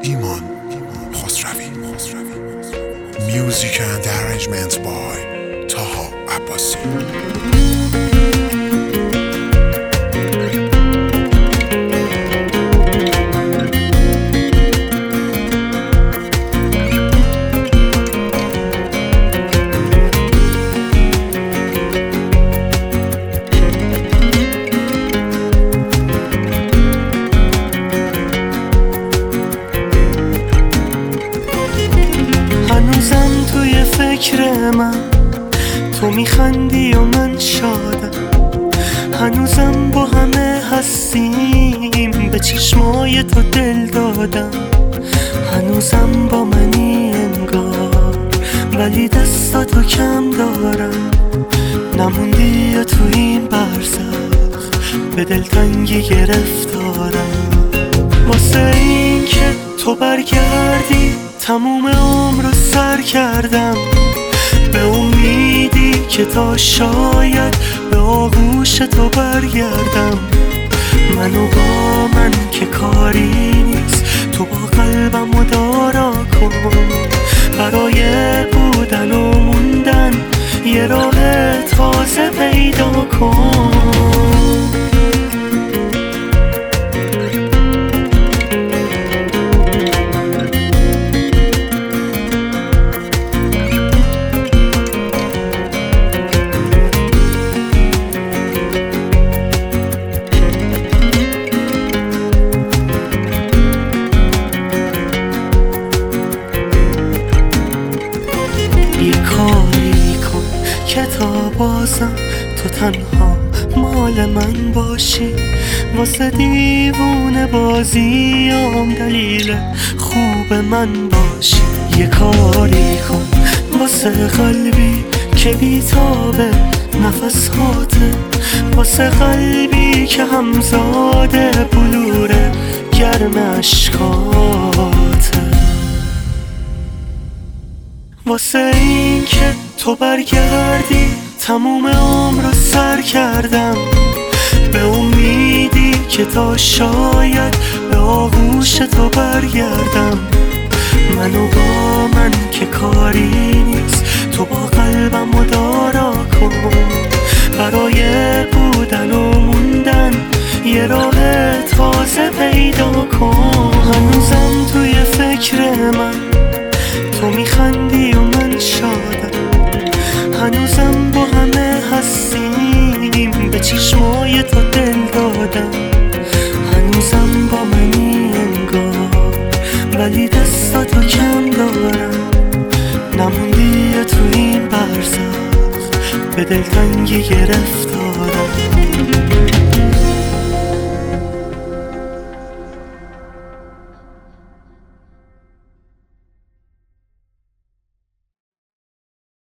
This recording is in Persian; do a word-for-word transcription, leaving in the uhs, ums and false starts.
ایمان خسروی. Music and arrangement by Taha Abbasi. هنوزم توی فکر من تو میخندی و من شادم، هنوزم با همه هستیم به چشمای تو دل دادم، هنوزم با منی انگار ولی دستاتو کم دارم، نموندی تو این برزخ به دلتنگی گرفتارم. واسه این که تو برگردی تموم عمر رو سر کردم، به امیدی که تا شاید به آغوش تو برگردم. منو با من که کاری نیست، تو با قلبم رو دارا کن، برای بودن و موندن یه راه تازه پیدا کن. یه کاری کن که تا بازم تو تنها مال من باشی، واسه دیوونه بازیام دلیل خوب من باشی. یه کاری کن واسه قلبی که بیتابه نفس هاته، واسه قلبی که همزاده بلوره گرم اشکاته، واسه این که تو برگردی تموم عمر رو سر کردم، به امیدی که تا شاید به آغوش تو برگردم. منو با من که کاری نیست، تو با قلبم رو دارا کن، برای بودن و موندن یه راه تازه پیدا کن. هنوزم توی فکر من تو میخندی و من شادم، هنوزم با همه هستیم به چشمای تو دل دادم، هنوزم با منی انگار ولی دستاتو کم دارم، نموندی تو این برزخ به دلتنگی گرفت